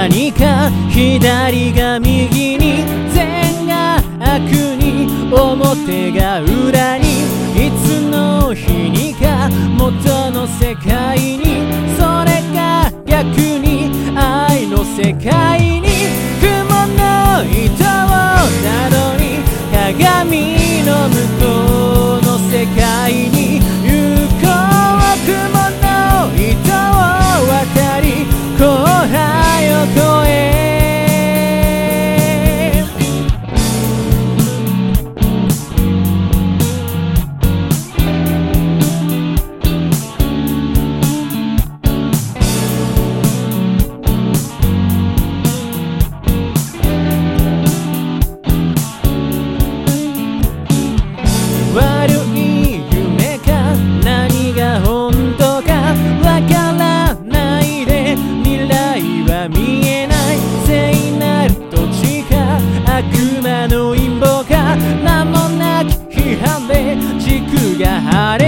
何か左が右に善が悪に表が裏にいつの日にか元の世界にそれが逆に愛の世界に雲の糸をたどり鏡の向こうの世界に行こう雲の糸を渡り後輩を越え悪い夢か何が本当かわからないで未来は見えない聖なる土地か悪魔の陰謀か名もなき批判で軸が晴れ